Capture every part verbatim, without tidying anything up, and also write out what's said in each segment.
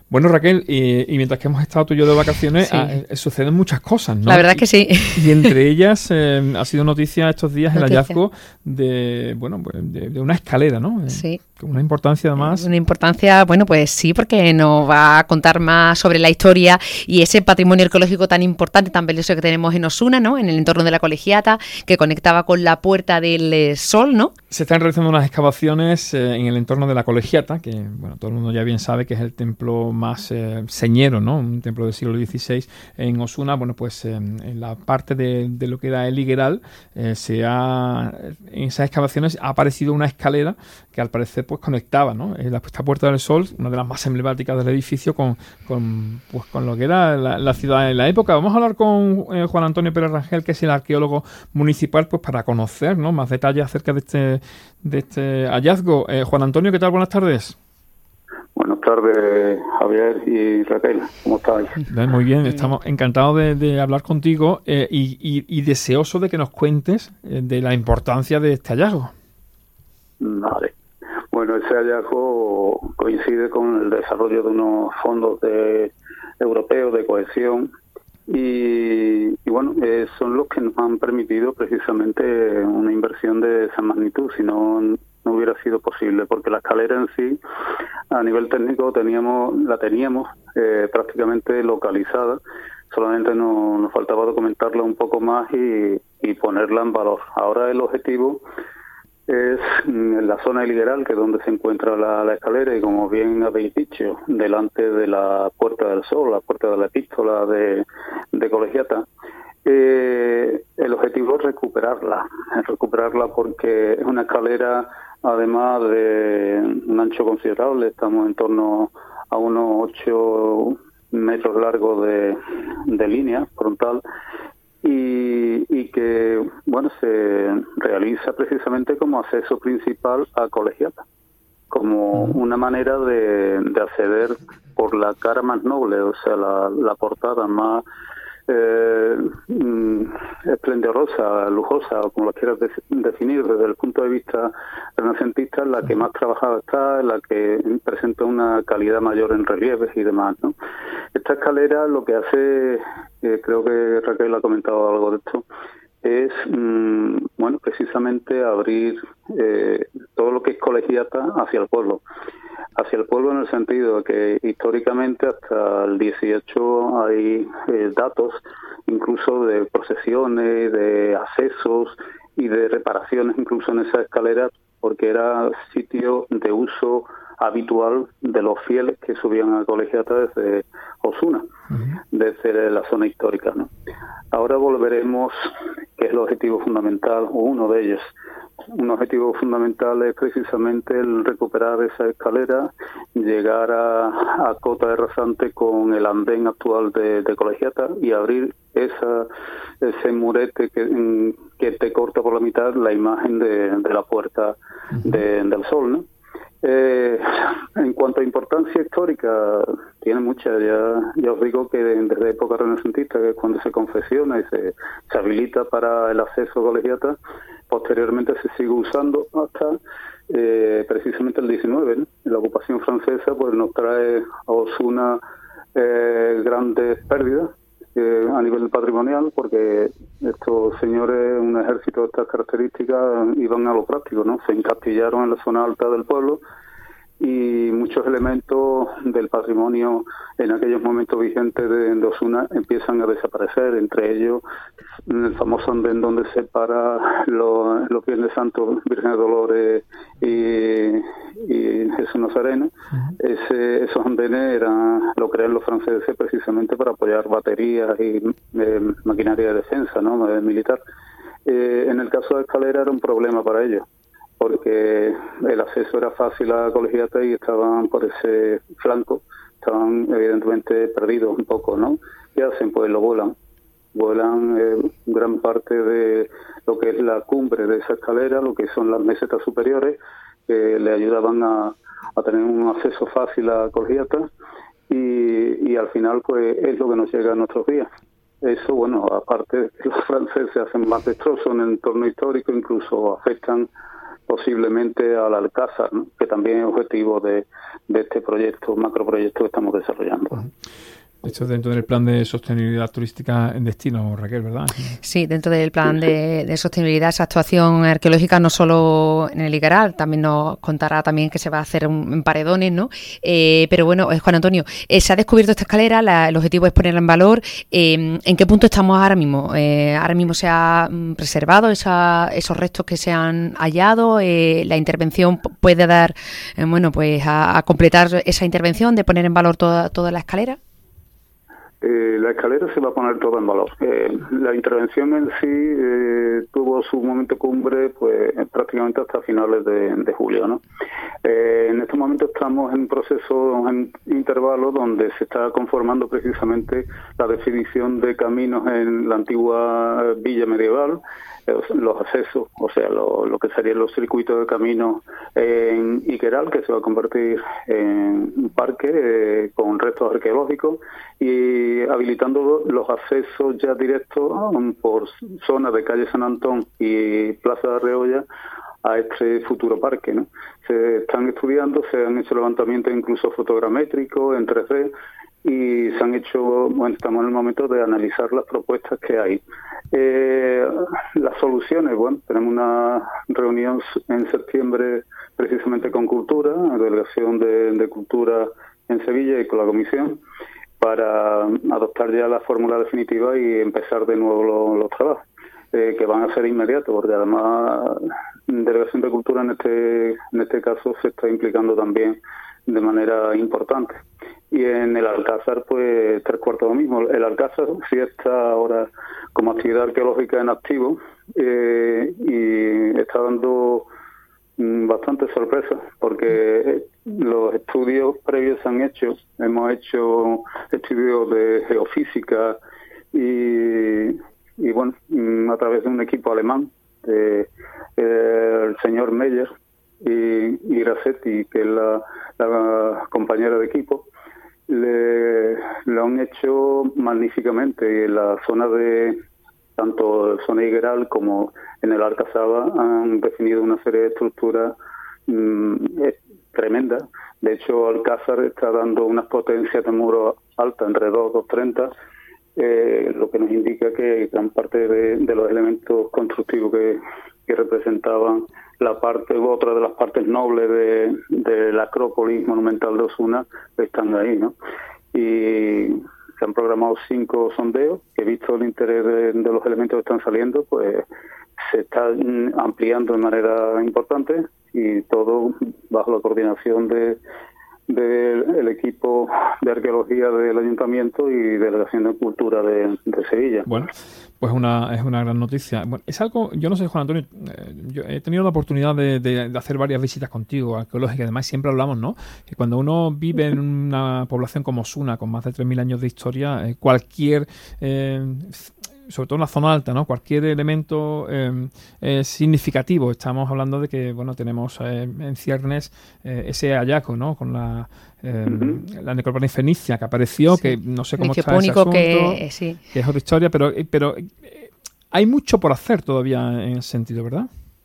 Bueno, Raquel, y, y mientras que hemos estado tú y yo de vacaciones, Sí. ah, eh, suceden muchas cosas, ¿no? La verdad es que sí. Y, y entre ellas eh, ha sido noticia estos días Noticia. el hallazgo de, bueno, pues de, de una escalera, ¿no? Eh, Sí. Con una importancia además. Una importancia, bueno, pues sí, porque nos va a contar más sobre la historia y ese patrimonio arqueológico tan importante, tan valioso que tenemos en Osuna, ¿no? En el entorno de la Colegiata, que conectaba con la Puerta del eh, Sol, ¿no? Se están realizando unas excavaciones eh, en el entorno de la Colegiata, que bueno, todo el mundo ya bien sabe que es el templo más eh, señero, ¿no? Un templo del siglo dieciséis en Osuna. Bueno, pues eh, en la parte de, de lo que era el higueral, eh, se ha, en esas excavaciones ha aparecido una escalera que al parecer pues conectaba, ¿no? La, esta Puerta del Sol, una de las más emblemáticas del edificio, con, con, pues, con lo que era la, la ciudad en la época. Vamos a hablar con eh, Juan Antonio Pérez Rangel, que es el arqueólogo municipal, pues para conocer, ¿no?, más detalles acerca de este, de este hallazgo. Eh, Juan Antonio, ¿qué tal? Buenas tardes. Buenas tardes, Javier y Raquel. ¿Cómo estáis? Bien, muy bien, estamos encantados de, de hablar contigo eh, y, y, y deseosos de que nos cuentes eh, de la importancia de este hallazgo. Vale. Bueno, ese hallazgo coincide con el desarrollo de unos fondos de, europeos de cohesión y, y bueno, eh, son los que nos han permitido precisamente una inversión de esa magnitud, si no, no hubiera sido posible, porque la escalera en sí, a nivel técnico, teníamos la teníamos eh, prácticamente localizada, solamente no, nos faltaba documentarla un poco más y, y ponerla en valor. Ahora el objetivo es en la zona higueral, que es donde se encuentra la, la escalera, y como bien habéis dicho, delante de la Puerta del Sol, la Puerta de la Epístola de, de Colegiata. Eh, el objetivo es recuperarla, es recuperarla porque es una escalera, además de un ancho considerable, estamos en torno a unos ocho metros largos de, de línea frontal, y, y que bueno se realiza precisamente como acceso principal a Colegiata, como una manera de, de acceder por la cara más noble, o sea, la, la portada más eh, esplendorosa, lujosa, o como la quieras de, definir desde el punto de vista renacentista, la que más trabajada está, la que presenta una calidad mayor en relieves y demás, ¿no? Esta escalera lo que hace, eh, creo que Raquel ha comentado algo de esto, es, mmm, bueno, precisamente abrir eh, todo lo que es Colegiata hacia el pueblo. Hacia el pueblo en el sentido de que históricamente hasta el dieciocho hay eh, datos incluso de procesiones, de accesos y de reparaciones incluso en esa escalera, porque era sitio de uso habitual de los fieles que subían a Colegiata desde Osuna, uh-huh. desde la zona histórica, ¿no? Ahora volveremos, que es el objetivo fundamental, o uno de ellos. Un objetivo fundamental es precisamente el recuperar esa escalera, llegar a, a Cota de Rasante con el andén actual de, de Colegiata y abrir esa ese murete que, que te corta por la mitad la imagen de, de la Puerta de, del Sol, ¿no? Eh, en cuanto a importancia histórica, tiene mucha. Ya, ya os digo que desde la época renacentista, que es cuando se confecciona y se, se habilita para el acceso a Colegiata, posteriormente se sigue usando hasta eh, precisamente el diecinueve, ¿no? La ocupación francesa pues nos trae a Osuna eh, grandes pérdidas eh, a nivel patrimonial, porque estos señores, un ejército de estas características, iban a lo práctico, ¿no? Se encastillaron en la zona alta del pueblo y muchos elementos del patrimonio en aquellos momentos vigentes de, de Osuna empiezan a desaparecer, entre ellos el famoso andén donde separa los, los Viernes Santos, Virgen de Dolores y, y Jesús Nazareno. Uh-huh. Ese, esos andenes eran, lo crean los franceses precisamente para apoyar baterías y eh, maquinaria de defensa, ¿no?, militar. Eh, en el caso de escalera era un problema para ellos, porque el acceso era fácil a Colegiata y estaban por ese flanco, estaban evidentemente perdidos un poco, ¿no? ¿Qué hacen? Pues lo vuelan. Vuelan eh, gran parte de lo que es la cumbre de esa escalera, lo que son las mesetas superiores, que le ayudaban a, a tener un acceso fácil a Colegiata, y, y al final pues es lo que nos llega a nuestros días. Eso, bueno, aparte de que los franceses hacen más destrozos en el entorno histórico, incluso afectan posiblemente al Alcázar, ¿no? Que también es objetivo de, de este proyecto, macroproyecto que estamos desarrollando. Uh-huh. Esto es dentro del plan de sostenibilidad turística en destino, Raquel, ¿verdad? Sí, dentro del plan de, de sostenibilidad, esa actuación arqueológica no solo en el Igueral, también nos contará también que se va a hacer un, en Paredones, ¿no? Eh, pero bueno, Juan Antonio, eh, se ha descubierto esta escalera, la, el objetivo es ponerla en valor. Eh, ¿En qué punto estamos ahora mismo? Eh, ¿Ahora mismo se ha mm, preservado esa, esos restos que se han hallado? Eh, ¿La intervención puede dar, eh, bueno, pues a, a completar esa intervención de poner en valor toda, toda la escalera? Eh, la escalera se va a poner todo en valor. Eh, la intervención en sí eh, tuvo su momento cumbre pues prácticamente hasta finales de, de julio, ¿no? Eh, en este momento estamos en un proceso en intervalo donde se está conformando precisamente la definición de caminos en la antigua villa medieval, los accesos, o sea, lo, lo que serían los circuitos de caminos en Igueral, que se va a convertir en un parque eh, con restos arqueológicos, y habilitando los accesos ya directos um, por zonas de calle San Antón y Plaza de Arreolla a este futuro parque, ¿no? Se están estudiando, se han hecho levantamientos incluso fotogramétricos en tres D, y se han hecho, bueno, estamos en el momento de analizar las propuestas que hay. Eh, las soluciones, bueno, tenemos una reunión en septiembre precisamente con Cultura, la Delegación de, de Cultura en Sevilla y con la Comisión, para adoptar ya la fórmula definitiva y empezar de nuevo los, los trabajos, eh, que van a ser inmediatos, porque además Delegación de Cultura en este, en este caso se está implicando también de manera importante. Y en el Alcázar, pues, tres cuartos lo mismo. El Alcázar sí está ahora como actividad arqueológica en activo eh, y está dando mm, bastante sorpresa, porque los estudios previos se han hecho. Hemos hecho estudios de geofísica y, y bueno, a través de un equipo alemán, eh, eh, el señor Meyer y, y Grassetti, que es la, la compañera de equipo, le, lo han hecho magníficamente. En la zona de, tanto en zona Igueral como en el Alcazaba, han definido una serie de estructuras mmm, tremendas. De hecho, Alcázar está dando unas potencias de muro altas, entre dos, dos treinta, eh, lo que nos indica que gran parte de, de los elementos constructivos que, que representaban la parte u otra de las partes nobles de, de la Acrópolis monumental de Osuna están ahí, ¿no? Y se han programado cinco sondeos, que visto el interés de, de los elementos que están saliendo, pues se están ampliando de manera importante, y todo bajo la coordinación de del equipo de arqueología del Ayuntamiento y Delegación de Cultura de, de Sevilla. Bueno, pues una, es una gran noticia. Bueno, es algo, yo no sé, Juan Antonio, eh, yo he tenido la oportunidad de, de, de hacer varias visitas contigo arqueológicas, además siempre hablamos, ¿no?, que cuando uno vive en una población como Osuna, con más de tres mil años de historia, eh, cualquier... Eh, sobre todo en la zona alta, ¿no?, cualquier elemento eh, eh, significativo. Estamos hablando de que, bueno, tenemos eh, en ciernes eh, ese hallazgo, ¿no?, con la eh, uh-huh. la necrópolis fenicia que apareció, sí. que no sé cómo está ese asunto, que, sí. que es otra historia, pero, pero eh, hay mucho por hacer todavía en ese sentido, ¿verdad?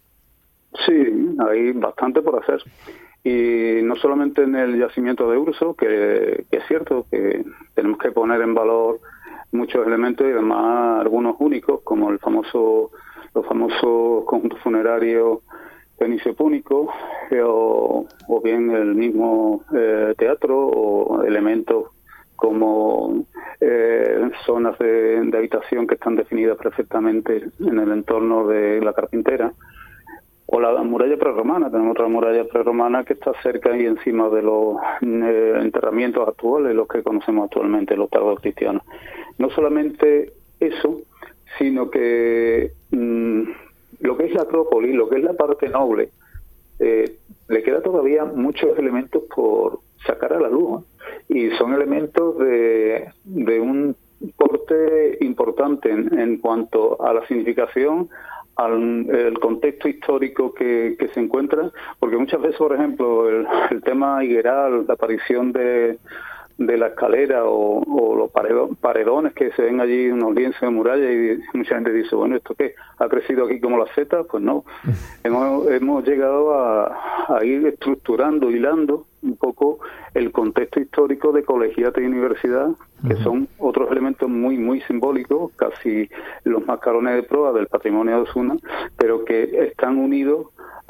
Sí, hay bastante por hacer. Y no solamente en el yacimiento de Urso, que, que es cierto que tenemos que poner en valor muchos elementos y además algunos únicos, como el famoso los famosos conjuntos funerarios fenicio púnicos, eh, o, o bien el mismo eh, teatro, o elementos como eh, zonas de, de habitación que están definidas perfectamente en el entorno de la Carpintera, o la muralla prerromana. Tenemos otra muralla prerromana que está cerca y encima de los eh, enterramientos actuales, los que conocemos actualmente, los tardocristianos. No solamente eso, sino que mmm, lo que es la Acrópolis, lo que es la parte noble, eh, le queda todavía muchos elementos por sacar a la luz, ¿eh? Y son elementos de, de un porte importante en, en cuanto a la significación, al el contexto histórico que, que se encuentra, porque muchas veces, por ejemplo, el, el tema Igueral, la aparición de de la escalera o, o los paredones que se ven allí, unos lienzos de muralla, y mucha gente dice, bueno, ¿esto qué? ¿Ha crecido aquí como la seta? Pues no. hemos, hemos llegado a, a ir estructurando, hilando un poco el contexto histórico de colegiata y universidad, que uh-huh. son otros elementos muy, muy simbólicos, casi los mascarones de proa del patrimonio de Osuna, pero que están unidos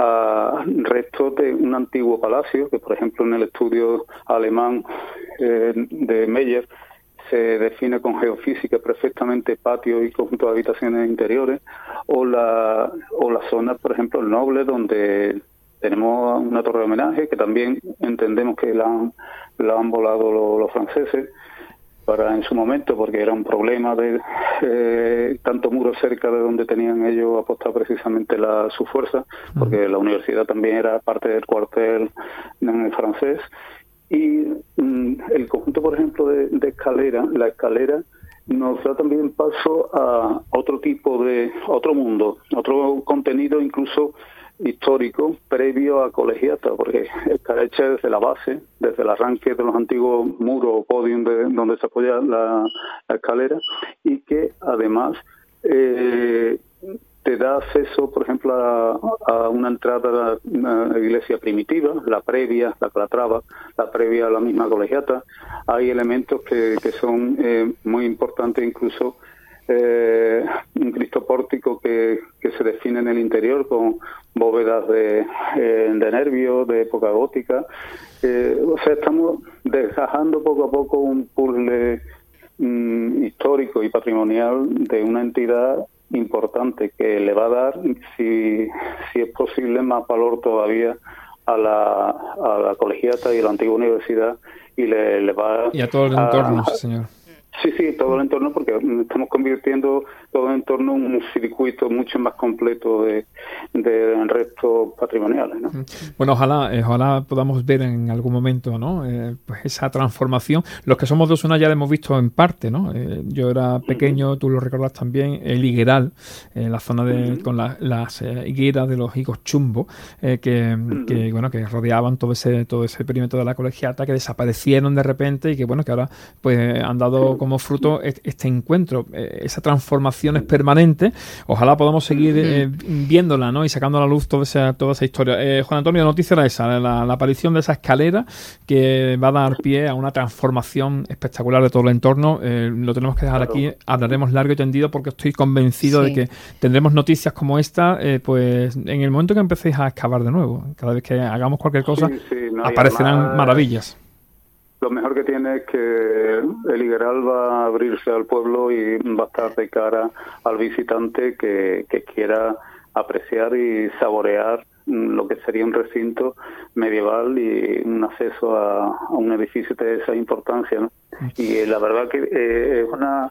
a restos de un antiguo palacio, que por ejemplo en el estudio alemán eh, de Meyer se define con geofísica perfectamente patio y conjunto de habitaciones interiores, o la o las zonas, por ejemplo, el Noble, donde tenemos una torre de homenaje, que también entendemos que la han, la han volado los, los franceses, para en su momento, porque era un problema de eh, tanto muros cerca de donde tenían ellos apostado precisamente la, su fuerza, porque la universidad también era parte del cuartel francés. Y mm, el conjunto, por ejemplo, de, de escalera, la escalera nos da también paso a otro tipo de, a otro mundo, otro contenido incluso histórico previo a colegiata, porque está hecha desde la base, desde el arranque de los antiguos muros o podium de, donde se apoya la, la escalera, y que además eh, te da acceso, por ejemplo, a, a una entrada a una iglesia primitiva, la previa, la Calatrava, la previa a la misma colegiata. Hay elementos que, que son eh, muy importantes, incluso Eh, un Cristo pórtico que, que se define en el interior con bóvedas de, eh, de nervios de época gótica. Eh, o sea, estamos desgajando poco a poco un puzzle mm, histórico y patrimonial de una entidad importante que le va a dar, si, si es posible, más valor todavía a la, a la colegiata y a la antigua universidad, y le, le va y a todo el entorno, a, señor. Sí, sí, todo el entorno, porque estamos convirtiendo todo el entorno en un circuito mucho más completo de, de restos patrimoniales, ¿no? Bueno, ojalá, eh, ojalá podamos ver en algún momento, ¿no? Eh, pues esa transformación. Los que somos de Osuna ya la hemos visto en parte, ¿no? Eh, yo era pequeño, uh-huh. tú lo recuerdas también, el higueral, en eh, la zona de uh-huh. con la, las eh, higueras de los higos chumbo, eh, que, uh-huh. que bueno, que rodeaban todo ese todo ese perímetro de la colegiata, que desaparecieron de repente y que bueno, que ahora pues han dado como fruto este encuentro. Esa transformación es permanente. Ojalá podamos seguir eh, viéndola, ¿no? Y sacando a la luz toda esa, toda esa historia. Eh, Juan Antonio, la noticia era esa, la, la aparición de esa escalera que va a dar pie a una transformación espectacular de todo el entorno. Eh, lo tenemos que dejar aquí. Hablaremos largo y tendido porque estoy convencido sí. de que tendremos noticias como esta, eh, pues en el momento que empecéis a excavar de nuevo. Cada vez que hagamos cualquier cosa, sí, sí, no, aparecerán además maravillas. Lo mejor que tiene es que el higueral va a abrirse al pueblo y va a estar de cara al visitante que, que quiera apreciar y saborear lo que sería un recinto medieval y un acceso a, a un edificio de esa importancia, ¿no? Y eh, la verdad que eh, es una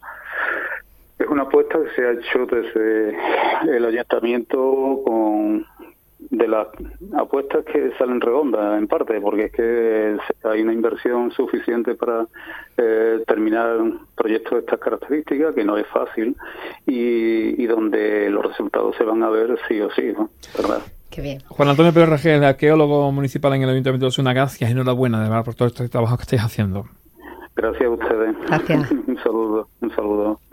es una apuesta que se ha hecho desde el ayuntamiento con de las apuestas que salen redondas en parte, porque es que hay una inversión suficiente para eh, terminar un proyecto de estas características, que no es fácil, y, y donde los resultados se van a ver sí o sí, ¿no? ¿Verdad? Qué bien. Juan Antonio Pérez Rangel, arqueólogo municipal en el Ayuntamiento de Osuna, gracias, enhorabuena de verdad por todo este trabajo que estáis haciendo. Gracias a ustedes. Gracias. Un saludo, un saludo.